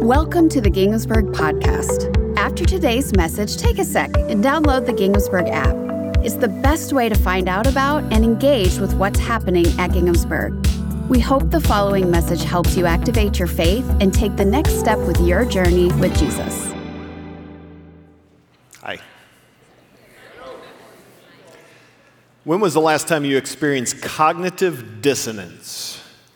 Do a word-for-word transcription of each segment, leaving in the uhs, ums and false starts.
Welcome to the Ginghamsburg Podcast. After today's message, take a sec and download the Ginghamsburg app. It's the best way to find out about and engage with what's happening at Ginghamsburg. We hope the following message helps you activate your faith and take the next step with your journey with Jesus. Hi. When was the last time you experienced cognitive dissonance?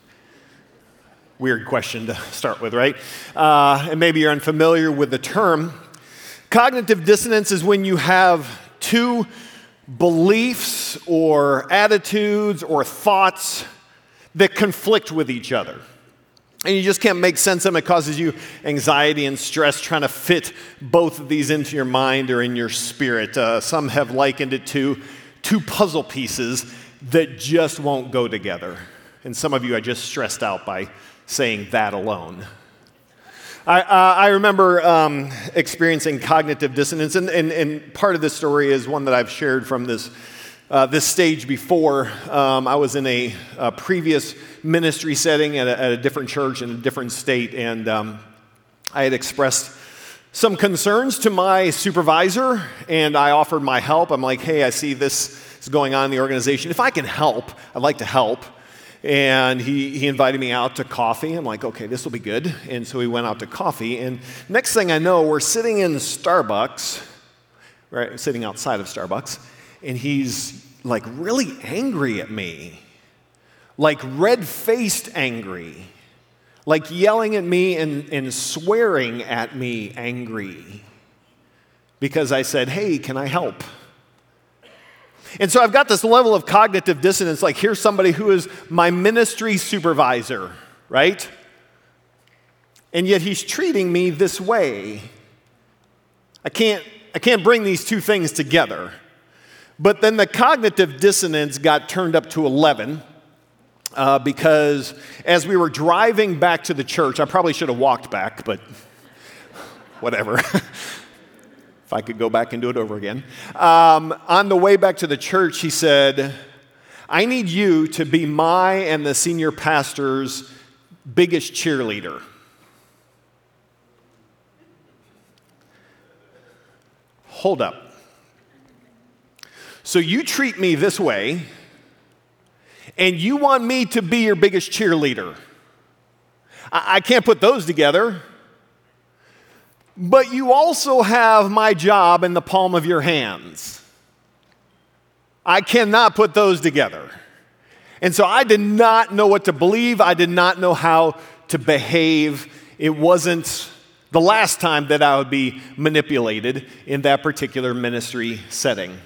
Weird question to start with, right? Uh, and maybe you're unfamiliar with the term. Cognitive dissonance is when you have two beliefs or attitudes or thoughts that conflict with each other. And you just can't make sense of them. It causes you anxiety and stress trying to fit both of these into your mind or in your spirit. Uh, some have likened it to two puzzle pieces that just won't go together. And some of you are just stressed out by saying that alone. I, uh, I remember um, experiencing cognitive dissonance, and, and, and part of this story is one that I've shared from this uh, this stage before. Um, I was in a, a previous ministry setting at a, at a different church in a different state, and um, I had expressed some concerns to my supervisor, and I offered my help. I'm like, hey, I see this is going on in the organization. If I can help, I'd like to help. And he, he invited me out to coffee. I'm like, okay, this will be good. And so we went out to coffee. And next thing I know, we're sitting in Starbucks, right, sitting outside of Starbucks. And he's like really angry at me, like red-faced angry, like yelling at me and, and swearing at me angry because I said, hey, can I help? And so I've got this level of cognitive dissonance, like here's somebody who is my ministry supervisor, right? And yet he's treating me this way. I can't, I can't bring these two things together. But then the cognitive dissonance got turned up to eleven uh, because as we were driving back to the church, I probably should have walked back, but whatever. If I could go back and do it over again. Um, on the way back to the church, he said, I need you to be my and the senior pastor's biggest cheerleader. Hold up. So you treat me this way, and you want me to be your biggest cheerleader. I, I can't put those together. But you also have my job in the palm of your hands. I cannot put those together. And so I did not know what to believe. I did not know how to behave. It wasn't the last time that I would be manipulated in that particular ministry setting.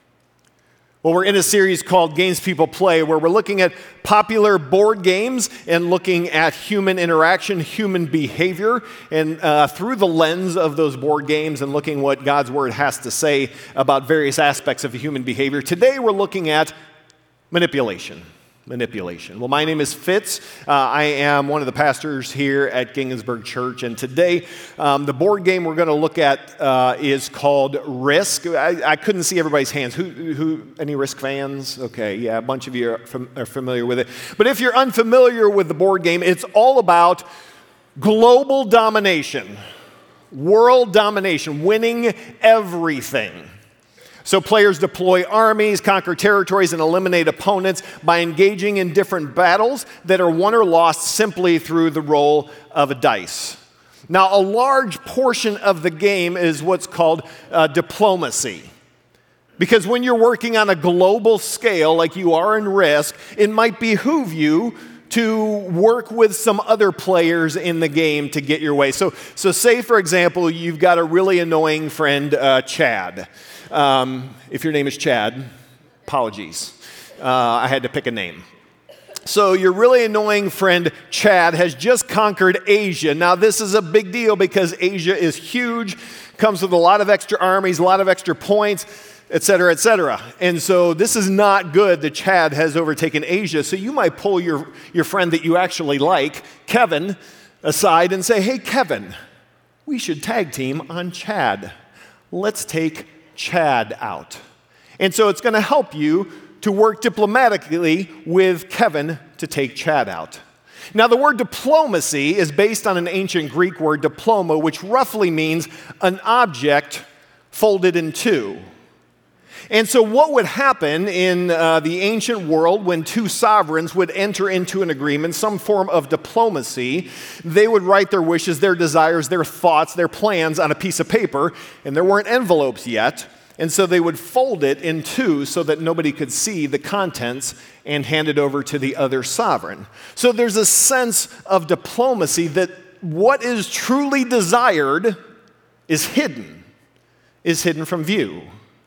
Well, we're in a series called Games People Play, where we're looking at popular board games and looking at human interaction, human behavior, and uh, through the lens of those board games and looking what God's Word has to say about various aspects of human behavior. Today, we're looking at manipulation. Manipulation. Well, my name is Fitz. Uh, I am one of the pastors here at Ginghamsburg Church, and today um, the board game we're going to look at uh, is called Risk. I, I couldn't see everybody's hands. Who, who? Any Risk fans? Okay, yeah, a bunch of you are, fam- are familiar with it. But if you're unfamiliar with the board game, it's all about global domination, world domination, winning everything. So players deploy armies, conquer territories, and eliminate opponents by engaging in different battles that are won or lost simply through the roll of a dice. Now, a large portion of the game is what's called uh, diplomacy. Because when you're working on a global scale, like you are in Risk, it might behoove you to work with some other players in the game to get your way. So, so say, for example, you've got a really annoying friend, uh, Chad. Um, if your name is Chad, apologies. Uh, I had to pick a name. So your really annoying friend, Chad, has just conquered Asia. Now, this is a big deal because Asia is huge, comes with a lot of extra armies, a lot of extra points, et cetera, et cetera. And so this is not good that Chad has overtaken Asia. So you might pull your, your friend that you actually like, Kevin, aside and say, hey, Kevin, we should tag team on Chad. Let's take Chad out. And so it's going to help you to work diplomatically with Kevin to take Chad out. Now, the word diplomacy is based on an ancient Greek word, diploma, which roughly means an object folded in two. And so what would happen in uh, the ancient world when two sovereigns would enter into an agreement, some form of diplomacy, they would write their wishes, their desires, their thoughts, their plans on a piece of paper, and there weren't envelopes yet, and so they would fold it in two so that nobody could see the contents and hand it over to the other sovereign. So there's a sense of diplomacy that what is truly desired is hidden, is hidden from view.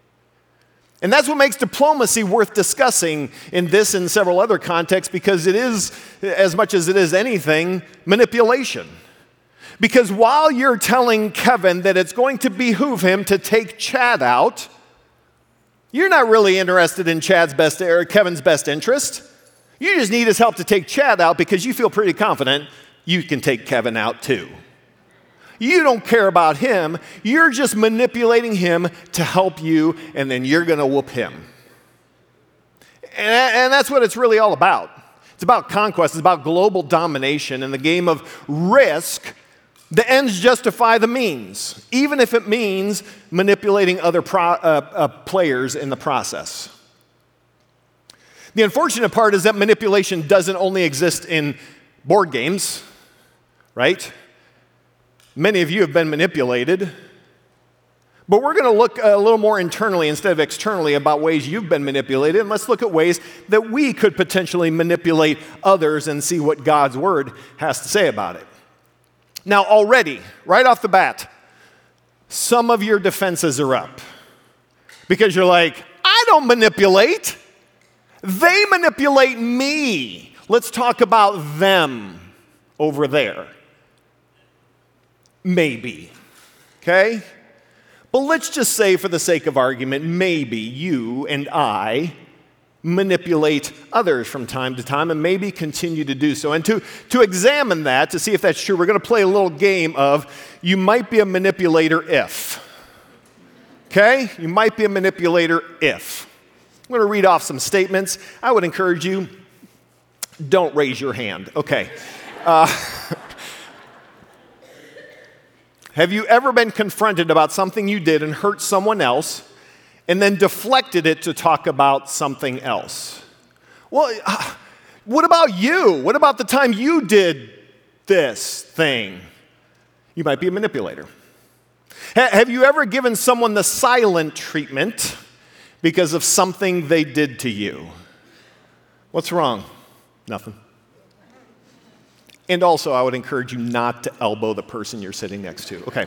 And that's what makes diplomacy worth discussing in this and several other contexts, because it is, as much as it is anything, manipulation. Because while you're telling Kevin that it's going to behoove him to take Chad out, you're not really interested in Chad's best or Kevin's best interest. You just need his help to take Chad out because you feel pretty confident you can take Kevin out too. You don't care about him. You're just manipulating him to help you, and then you're going to whoop him. And, and that's what it's really all about. It's about conquest. It's about global domination and the game of risk. The ends justify the means, even if it means manipulating other pro, uh, uh, players in the process. The unfortunate part is that manipulation doesn't only exist in board games, right? Many of you have been manipulated, but we're going to look a little more internally instead of externally about ways you've been manipulated, and let's look at ways that we could potentially manipulate others and see what God's Word has to say about it. Now, already, right off the bat, some of your defenses are up because you're like, I don't manipulate. They manipulate me. Let's talk about them over there. Maybe, okay? But let's just say, for the sake of argument, maybe you and I manipulate others from time to time and maybe continue to do so. And to, to examine that, to see if that's true, we're going to play a little game of you might be a manipulator if. Okay? You might be a manipulator if. I'm going to read off some statements. I would encourage you, don't raise your hand. Okay. Uh, Have you ever been confronted about something you did and hurt someone else and then deflected it to talk about something else? Well, uh, what about you? What about the time you did this thing? You might be a manipulator. Ha- have you ever given someone the silent treatment because of something they did to you? What's wrong? Nothing. And also, I would encourage you not to elbow the person you're sitting next to. Okay.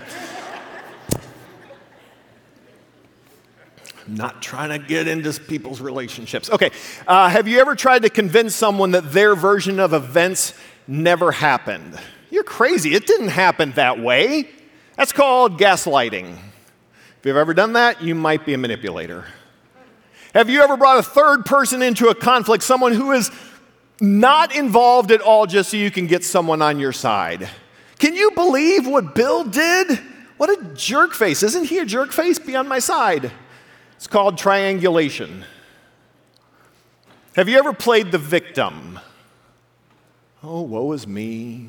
I'm not trying to get into people's relationships. Okay. Uh, have you ever tried to convince someone that their version of events never happened? You're crazy. It didn't happen that way. That's called gaslighting. If you've ever done that, you might be a manipulator. Have you ever brought a third person into a conflict, someone who is not involved at all, just so you can get someone on your side? Can you believe what Bill did? What a jerk face. Isn't he a jerk face? Be on my side. It's called triangulation. Have you ever played the victim? Oh, woe is me.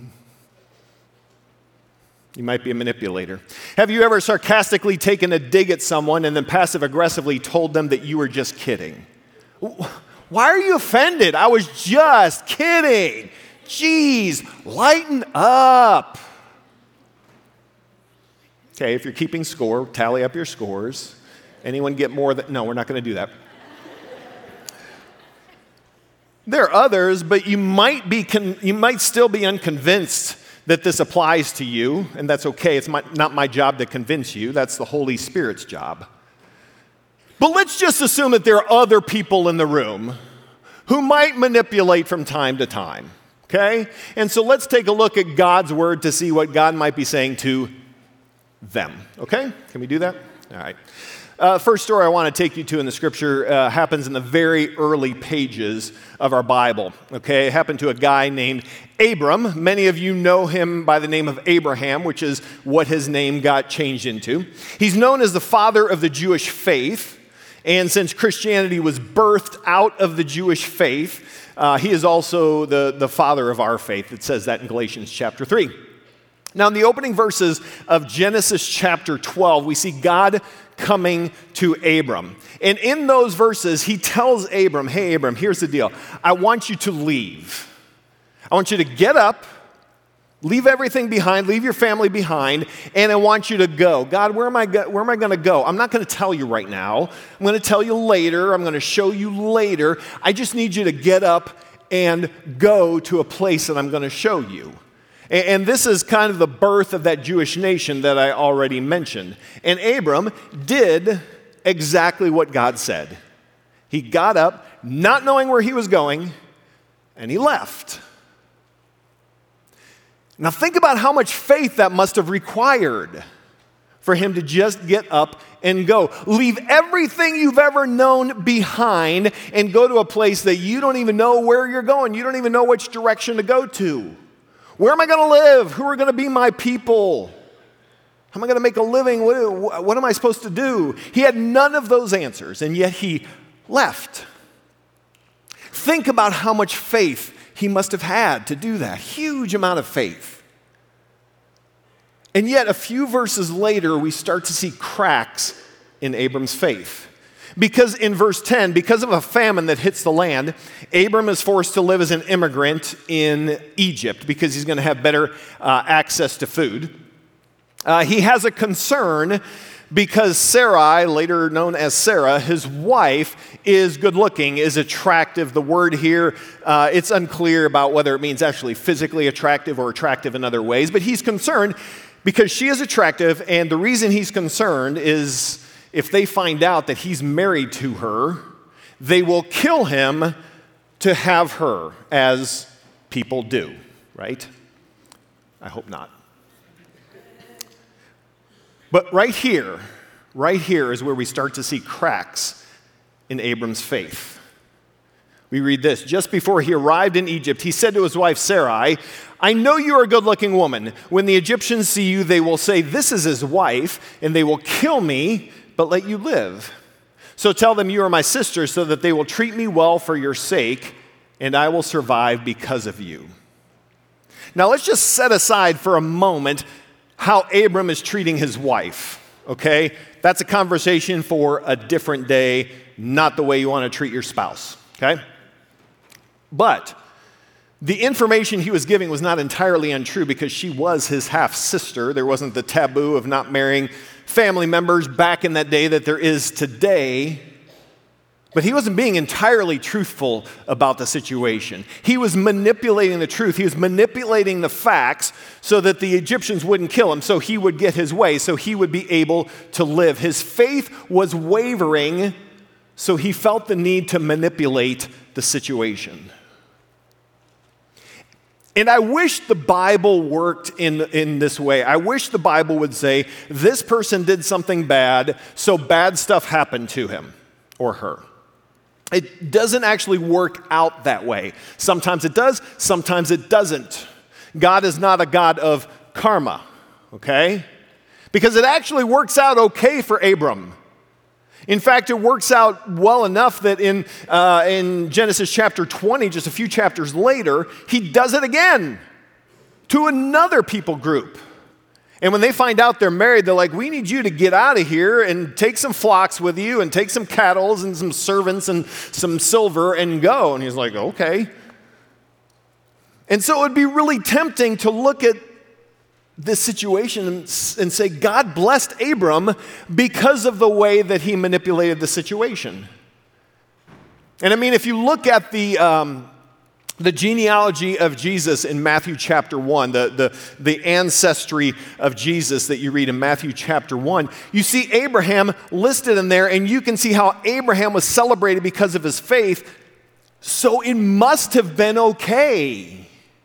You might be a manipulator. Have you ever sarcastically taken a dig at someone and then passive-aggressively told them that you were just kidding? Why are you offended? I was just kidding. Jeez, lighten up. Okay, if you're keeping score, tally up your scores. Anyone get more than... No, we're not going to do that. There are others, but you might be con- you might still be unconvinced that this applies to you, and that's okay. It's my, not my job to convince you. That's the Holy Spirit's job. But let's just assume that there are other people in the room who might manipulate from time to time, okay? And so let's take a look at God's Word to see what God might be saying to them, okay? Can we do that? All right. Uh, first story I want to take you to in the Scripture uh, happens in the very early pages of our Bible, okay? It happened to a guy named Abram. Many of you know him by the name of Abraham, which is what his name got changed into. He's known as the father of the Jewish faith. And since Christianity was birthed out of the Jewish faith, uh, he is also the, the father of our faith. It says that in Galatians chapter three. Now, in the opening verses of Genesis chapter twelve, we see God coming to Abram. And in those verses, he tells Abram, hey, Abram, here's the deal. I want you to leave. I want you to get up, leave everything behind, leave your family behind, and I want you to go. God, where am I go- where am I going to go? I'm not going to tell you right now. I'm going to tell you later. I'm going to show you later. I just need you to get up and go to a place that I'm going to show you. And this is kind of the birth of that Jewish nation that I already mentioned. And Abram did exactly what God said. He got up, not knowing where he was going, and he left. Now think about how much faith that must have required for him to just get up and go. Leave everything you've ever known behind and go to a place that you don't even know where you're going. You don't even know which direction to go to. Where am I going to live? Who are going to be my people? How am I going to make a living? What, what am I supposed to do? He had none of those answers, and yet he left. Think about how much faith he must have had to do that. Huge amount of faith. And yet, a few verses later, we start to see cracks in Abram's faith. Because in verse ten, because of a famine that hits the land, Abram is forced to live as an immigrant in Egypt because he's going to have better uh, access to food. Uh, he has a concern because Sarai, later known as Sarah, his wife, is good looking, is attractive. The word here, uh, it's unclear about whether it means actually physically attractive or attractive in other ways, but he's concerned because she is attractive, and the reason he's concerned is if they find out that he's married to her, they will kill him to have her, as people do, right? I hope not. But right here, right here is where we start to see cracks in Abram's faith. We read this, just before he arrived in Egypt, he said to his wife Sarai, I know you are a good-looking woman. When the Egyptians see you, they will say, this is his wife, and they will kill me, but let you live. So tell them you are my sister, so that they will treat me well for your sake, and I will survive because of you. Now let's just set aside for a moment how Abram is treating his wife, okay? That's a conversation for a different day, not the way you want to treat your spouse, okay? But the information he was giving was not entirely untrue because she was his half-sister. There wasn't the taboo of not marrying family members back in that day that there is today. But he wasn't being entirely truthful about the situation. He was manipulating the truth. He was manipulating the facts so that the Egyptians wouldn't kill him, so he would get his way, so he would be able to live. His faith was wavering, so he felt the need to manipulate the situation. And I wish the Bible worked in, in this way. I wish the Bible would say, this person did something bad, so bad stuff happened to him or her. It doesn't actually work out that way. Sometimes it does, sometimes it doesn't. God is not a God of karma, okay? Because it actually works out okay for Abram. In fact, it works out well enough that in, uh, in Genesis chapter twenty, just a few chapters later, he does it again to another people group. And when they find out they're married, they're like, we need you to get out of here and take some flocks with you and take some cattle and some servants and some silver and go. And he's like, okay. And so it would be really tempting to look at this situation and say, God blessed Abram because of the way that he manipulated the situation. And I mean, if you look at the um, the genealogy of Jesus in Matthew chapter one, the, the, the ancestry of Jesus that you read in Matthew chapter one, you see Abraham listed in there, and you can see how Abraham was celebrated because of his faith, so it must have been okay.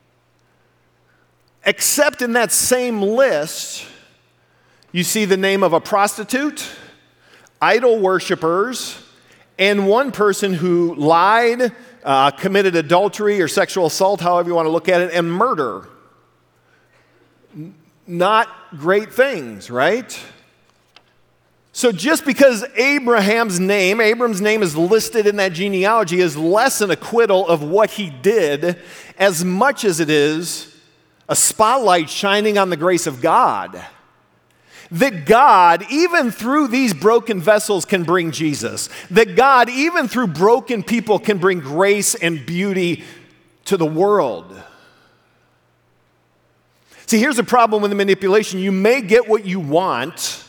Except in that same list, you see the name of a prostitute, idol worshipers, and one person who lied, uh, committed adultery or sexual assault, however you want to look at it, and murder. Not great things, right? So just because Abraham's name, Abram's name is listed in that genealogy is less an acquittal of what he did as much as it is a spotlight shining on the grace of God. That God, even through these broken vessels, can bring Jesus. That God, even through broken people, can bring grace and beauty to the world. See, here's the problem with the manipulation. You may get what you want,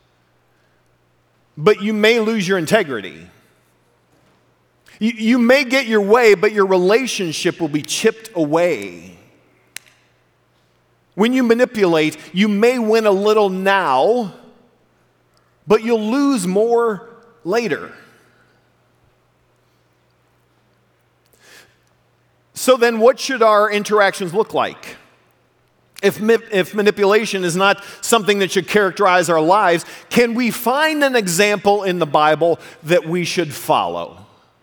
but you may lose your integrity. You, you may get your way, but your relationship will be chipped away. When you manipulate, you may win a little now, but you'll lose more later. So then, what should our interactions look like? If, if manipulation is not something that should characterize our lives, can we find an example in the Bible that we should follow?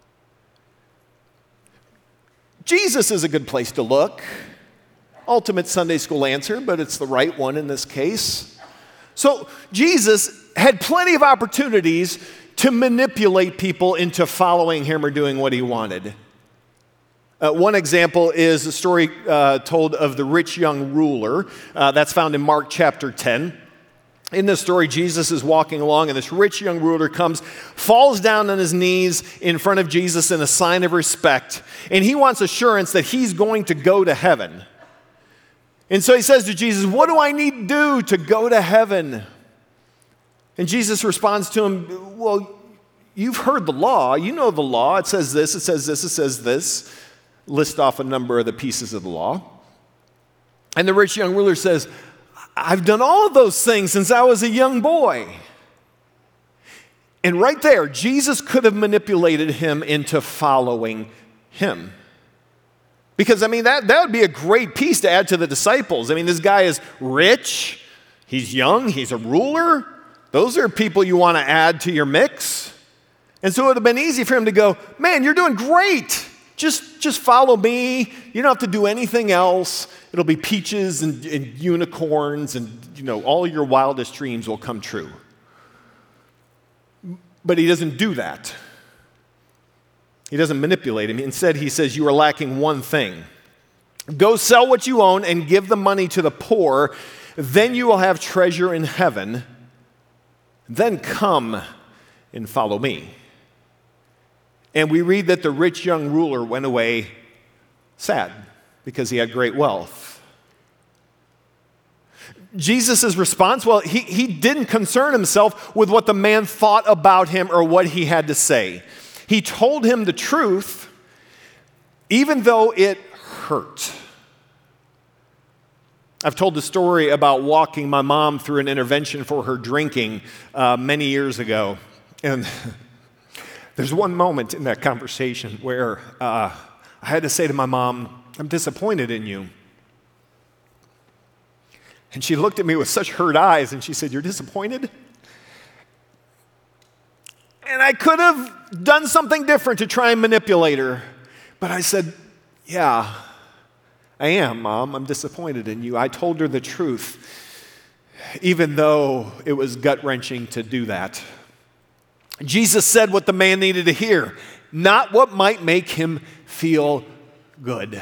Jesus is a good place to look. Ultimate Sunday school answer, but it's the right one in this case. So Jesus had plenty of opportunities to manipulate people into following him or doing what he wanted. Uh, one example is a story uh, told of the rich young ruler. Uh, that's found in Mark chapter ten. In this story, Jesus is walking along, and this rich young ruler comes, falls down on his knees in front of Jesus in a sign of respect, and he wants assurance that he's going to go to heaven. And so he says to Jesus, "What do I need to do to go to heaven?" And Jesus responds to him, "Well, you've heard the law. You know the law. It says this, it says this, it says this." List off a number of the pieces of the law. And the rich young ruler says, "I've done all of those things since I was a young boy." And right there, Jesus could have manipulated him into following him. Because, I mean, that, that would be a great piece to add to the disciples. I mean, this guy is rich, he's young, he's a ruler. Those are people you want to add to your mix. And so it would have been easy for him to go, "Man, you're doing great. Just, just follow me. You don't have to do anything else. It'll be peaches and, and unicorns and, you know, all your wildest dreams will come true." But he doesn't do that. He doesn't manipulate him. Instead, he says, "You are lacking one thing. Go sell what you own and give the money to the poor. Then you will have treasure in heaven. Then come and follow me." And we read that the rich young ruler went away sad because he had great wealth. Jesus' response, well, he, he didn't concern himself with what the man thought about him or what he had to say. He told him the truth, even though it hurt. I've told the story about walking my mom through an intervention for her drinking uh, many years ago. And there's one moment in that conversation where uh, I had to say to my mom, "I'm disappointed in you." And she looked at me with such hurt eyes and she said, "You're disappointed?" And I could have done something different to try and manipulate her. But I said, "Yeah, I am, Mom. I'm disappointed in you." I told her the truth, even though it was gut-wrenching to do that. Jesus said what the man needed to hear, not what might make him feel good.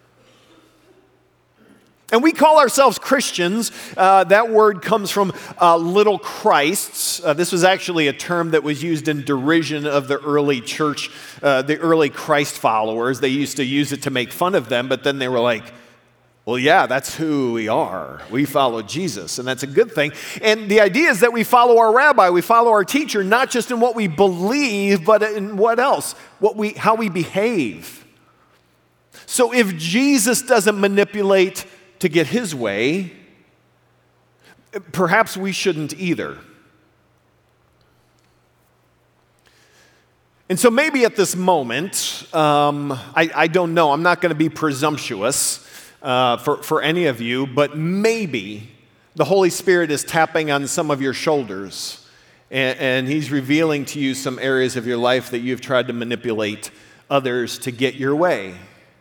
And we call ourselves Christians. Uh, that word comes from uh, little Christs. Uh, this was actually a term that was used in derision of the early church, uh, the early Christ followers. They used to use it to make fun of them, but then they were like, well, yeah, that's who we are. We follow Jesus, and that's a good thing. And the idea is that we follow our rabbi, we follow our teacher, not just in what we believe, but in what else? What we, how we behave. So if Jesus doesn't manipulate to get his way, perhaps we shouldn't either. And so maybe at this moment, um, I, I don't know, I'm not going to be presumptuous uh, for, for any of you, but maybe the Holy Spirit is tapping on some of your shoulders and, and he's revealing to you some areas of your life that you've tried to manipulate others to get your way.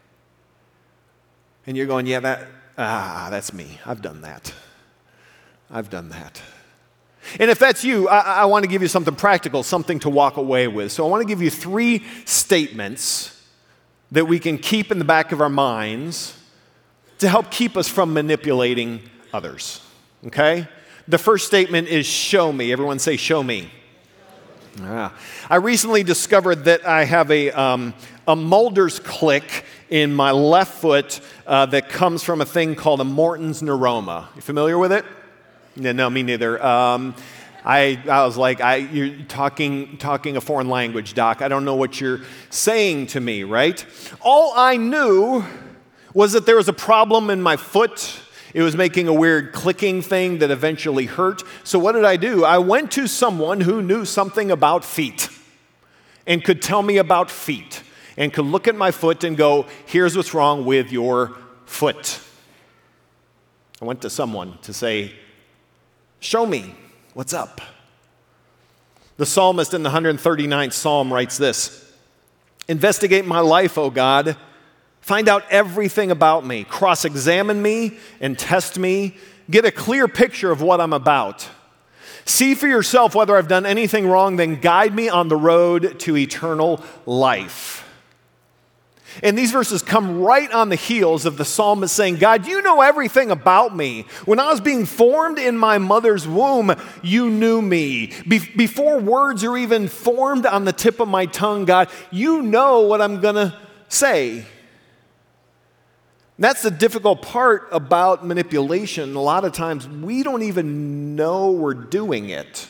And you're going, yeah, that, ah, that's me. I've done that. I've done that. And if that's you, I, I want to give you something practical, something to walk away with. So I want to give you three statements that we can keep in the back of our minds to help keep us from manipulating others, okay? The first statement is show me. Everyone say show me. Ah. I recently discovered that I have a, um, a Mulder's click in my left foot uh, that comes from a thing called a Morton's neuroma. You familiar with it? Yeah, no, me neither. Um, I, I was like, I, you're talking, talking a foreign language, Doc. I don't know what you're saying to me, right? All I knew was that there was a problem in my foot. It was making a weird clicking thing that eventually hurt. So what did I do? I went to someone who knew something about feet and could tell me about feet and could look at my foot and go, here's what's wrong with your foot. I went to someone to say, show me. What's up? The psalmist in the one hundred thirty-ninth Psalm writes this, investigate my life, O God. Find out everything about me. Cross-examine me and test me. Get a clear picture of what I'm about. See for yourself whether I've done anything wrong, then guide me on the road to eternal life. And these verses come right on the heels of the psalmist saying, God, you know everything about me. When I was being formed in my mother's womb, you knew me. Be- before words are even formed on the tip of my tongue, God, you know what I'm going to say. That's the difficult part about manipulation. A lot of times we don't even know we're doing it.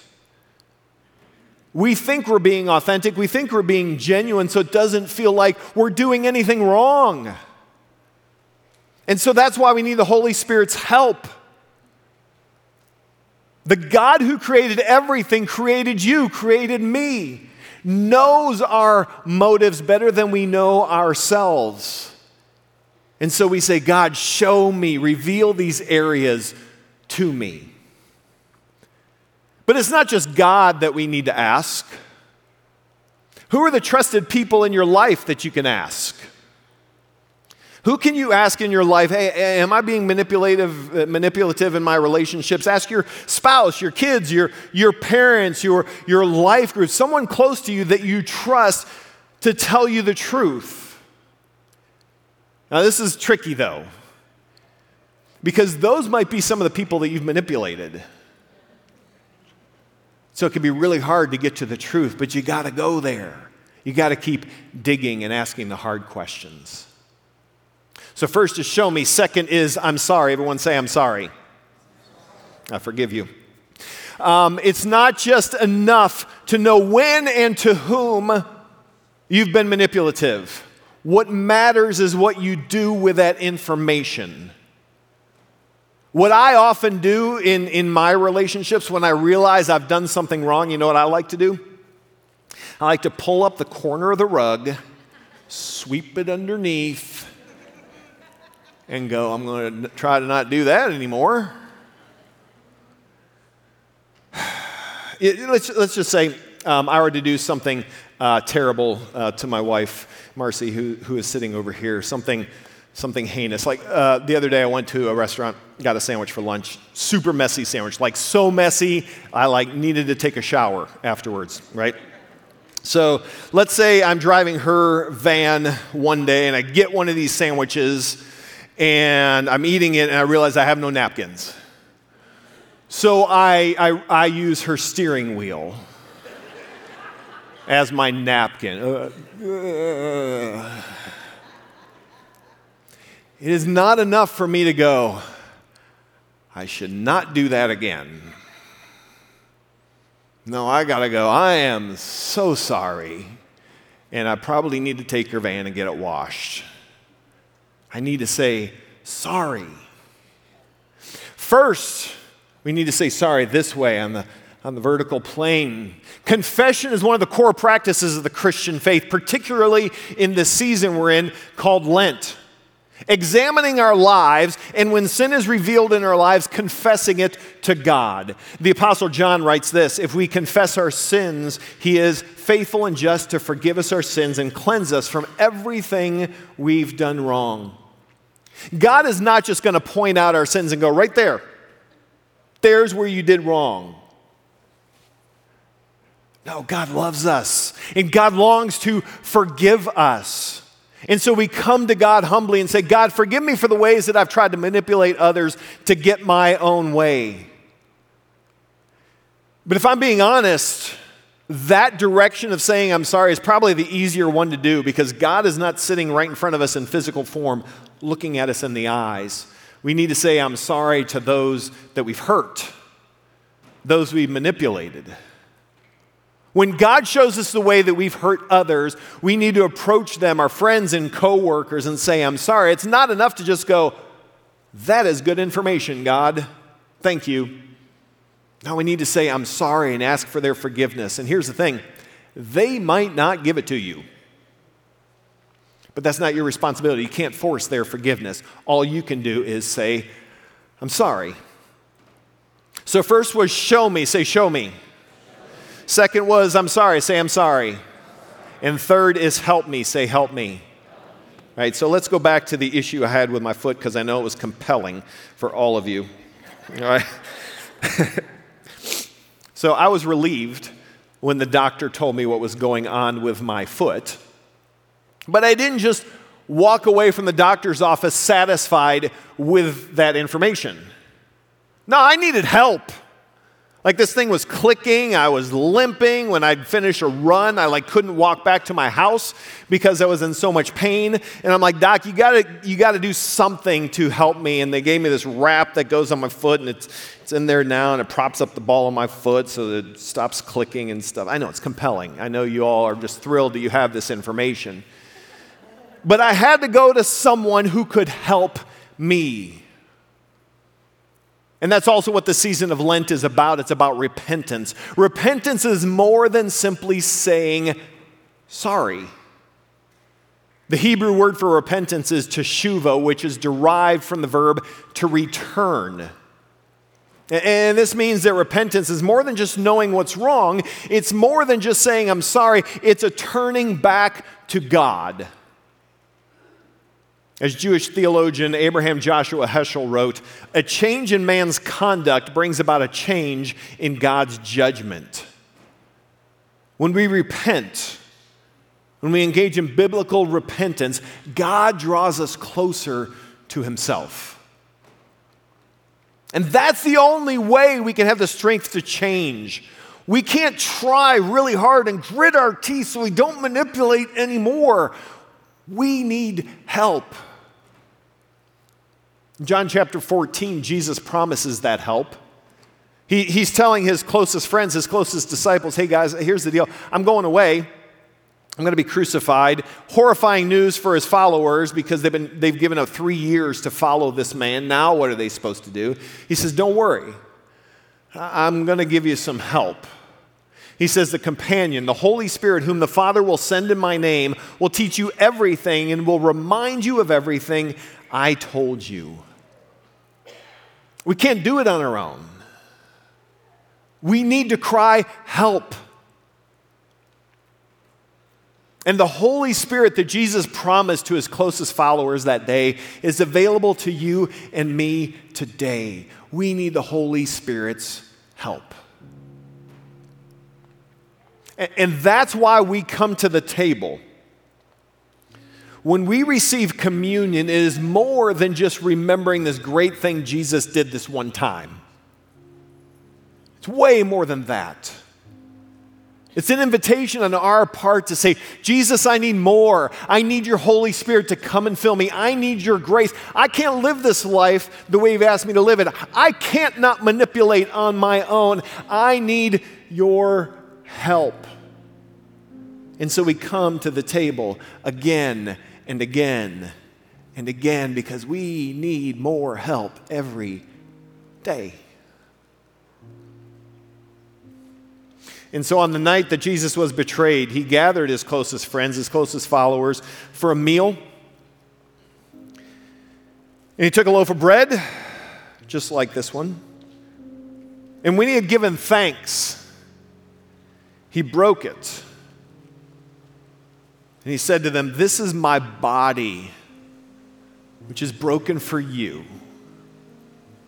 We think we're being authentic. We think we're being genuine, so it doesn't feel like we're doing anything wrong. And so that's why we need the Holy Spirit's help. The God who created everything, created you, created me, knows our motives better than we know ourselves. And so we say, God, show me, reveal these areas to me. But it's not just God that we need to ask. Who are the trusted people in your life that you can ask? Who can you ask in your life, hey, am I being manipulative, uh, manipulative in my relationships? Ask your spouse, your kids, your, your parents, your, your life group, someone close to you that you trust to tell you the truth. Now, this is tricky, though, because those might be some of the people that you've manipulated. So it can be really hard to get to the truth, but you got to go there. You got to keep digging and asking the hard questions. So first is show me. Second is I'm sorry. Everyone say I'm sorry. I forgive you. Um, it's not just enough to know when and to whom you've been manipulative. What matters is what you do with that information. What I often do in, in my relationships when I realize I've done something wrong, you know what I like to do? I like to pull up the corner of the rug, sweep it underneath, and go, I'm going to try to not do that anymore. It, let's, let's just say um, I were to do something uh, terrible uh, to my wife, Marcy, who, who is sitting over here, something Something heinous. Like uh, the other day I went to a restaurant, got a sandwich for lunch, super messy sandwich, like so messy, I like needed to take a shower afterwards, right? So let's say I'm driving her van one day and I get one of these sandwiches and I'm eating it and I realize I have no napkins. So I, I, I use her steering wheel as my napkin. Uh, uh, It is not enough for me to go, I should not do that again. No, I got to go, I am so sorry. And I probably need to take your van and get it washed. I need to say sorry. First, we need to say sorry this way on the, on the vertical plane. Confession is one of the core practices of the Christian faith, particularly in the season we're in called Lent. Examining our lives, and when sin is revealed in our lives, confessing it to God. The Apostle John writes this, if we confess our sins, he is faithful and just to forgive us our sins and cleanse us from everything we've done wrong. God is not just going to point out our sins and go, right there, there's where you did wrong. No, God loves us, and God longs to forgive us. And so we come to God humbly and say, God, forgive me for the ways that I've tried to manipulate others to get my own way. But if I'm being honest, that direction of saying I'm sorry is probably the easier one to do, because God is not sitting right in front of us in physical form, looking at us in the eyes. We need to say I'm sorry to those that we've hurt, those we've manipulated. When God shows us the way that we've hurt others, we need to approach them, our friends and coworkers, and say, I'm sorry. It's not enough to just go, that is good information, God. Thank you. No, we need to say, I'm sorry, and ask for their forgiveness. And here's the thing, they might not give it to you. But that's not your responsibility. You can't force their forgiveness. All you can do is say, I'm sorry. So first was show me. Say, show me. Second was, I'm sorry. Say, I'm sorry. And third is help me. Say, help me. All right, so let's go back to the issue I had with my foot, because I know it was compelling for all of you. All right. So I was relieved when the doctor told me what was going on with my foot. But I didn't just walk away from the doctor's office satisfied with that information. No, I needed help. Like, this thing was clicking, I was limping. When I'd finish a run, I like couldn't walk back to my house because I was in so much pain. And I'm like, Doc, you gotta, you gotta do something to help me. And they gave me this wrap that goes on my foot, and it's, it's in there now, and it props up the ball of my foot so that it stops clicking and stuff. I know it's compelling. I know you all are just thrilled that you have this information. But I had to go to someone who could help me. And that's also what the season of Lent is about. It's about repentance. Repentance is more than simply saying sorry. The Hebrew word for repentance is teshuva, which is derived from the verb to return. And this means that repentance is more than just knowing what's wrong. It's more than just saying I'm sorry. It's a turning back to God. As Jewish theologian Abraham Joshua Heschel wrote, a change in man's conduct brings about a change in God's judgment. When we repent, when we engage in biblical repentance, God draws us closer to himself. And that's the only way we can have the strength to change. We can't try really hard and grit our teeth so we don't manipulate anymore. We need help. In John chapter fourteen, Jesus promises that help. He, he's telling his closest friends, his closest disciples, hey guys, here's the deal. I'm going away. I'm going to be crucified. Horrifying news for his followers, because they've been they've given up three years to follow this man. Now what are they supposed to do? He says, don't worry. I'm going to give you some help. He says, the companion, the Holy Spirit, whom the Father will send in my name, will teach you everything and will remind you of everything I told you. We can't do it on our own. We need to cry, help. And the Holy Spirit that Jesus promised to his closest followers that day is available to you and me today. We need the Holy Spirit's help. And that's why we come to the table. When we receive communion, it is more than just remembering this great thing Jesus did this one time. It's way more than that. It's an invitation on our part to say, Jesus, I need more. I need your Holy Spirit to come and fill me. I need your grace. I can't live this life the way you've asked me to live it. I can't not manipulate on my own. I need your help. And so we come to the table again and again and again because we need more help every day. And so on the night that Jesus was betrayed, he gathered his closest friends, his closest followers for a meal. And he took a loaf of bread, just like this one. And when he had given thanks, he broke it. And he said to them, this is my body, which is broken for you.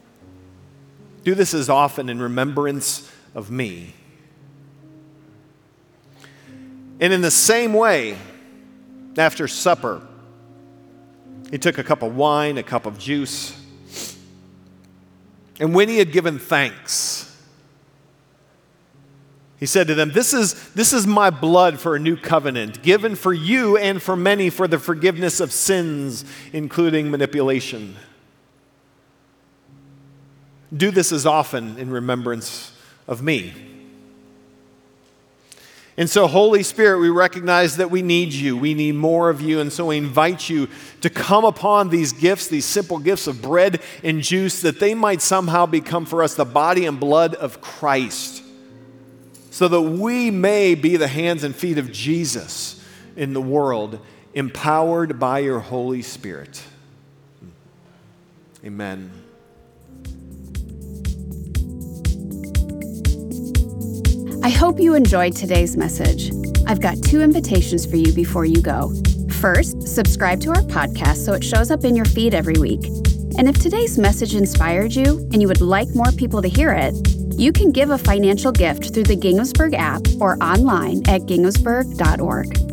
Do this as often in remembrance of me. And in the same way, after supper, he took a cup of wine, a cup of juice, and when he had given thanks, he said to them, this is, this is my blood for a new covenant, given for you and for many for the forgiveness of sins, including manipulation. Do this as often in remembrance of me. And so, Holy Spirit, we recognize that we need you. We need more of you. And so we invite you to come upon these gifts, these simple gifts of bread and juice, that they might somehow become for us the body and blood of Christ, so that we may be the hands and feet of Jesus in the world, empowered by your Holy Spirit. Amen. I hope you enjoyed today's message. I've got two invitations for you before you go. First, subscribe to our podcast so it shows up in your feed every week. And if today's message inspired you and you would like more people to hear it, you can give a financial gift through the Ginghamsburg app or online at ginghamsburg dot org.